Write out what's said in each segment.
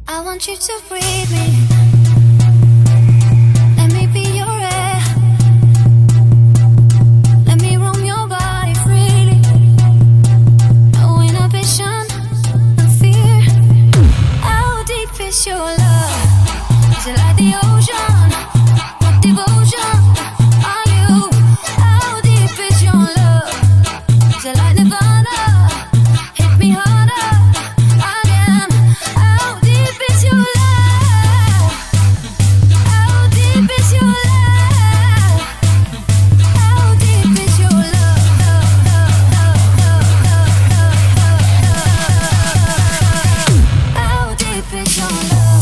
I want you to breathe me. Let me be your air. Let me roam your body freely. No inhibition, no fear. How deep is your love? Is it like the ocean? What devotion are you? How deep is your love? Is it like Nirvana? Hit me harder again. How deep is your love? How deep is your love? How deep is your love? How deep is your love?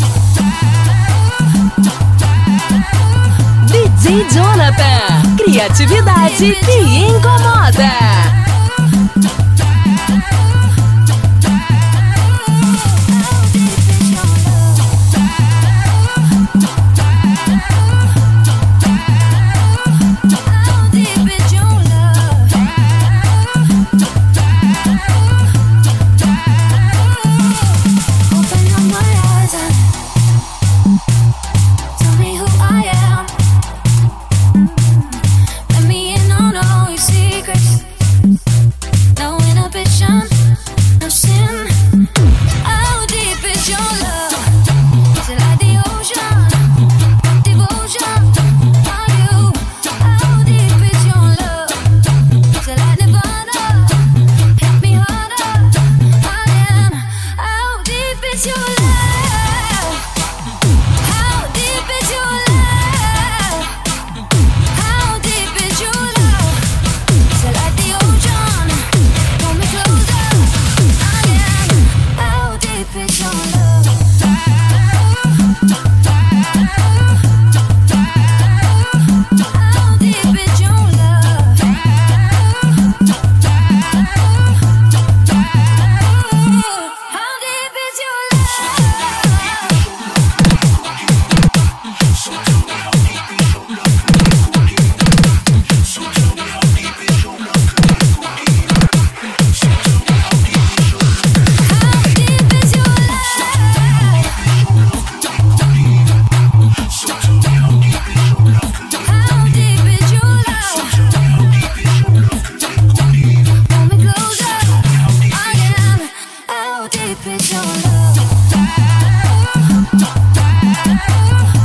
DJ Jonathan, criatividade que incomoda. Deep is your love?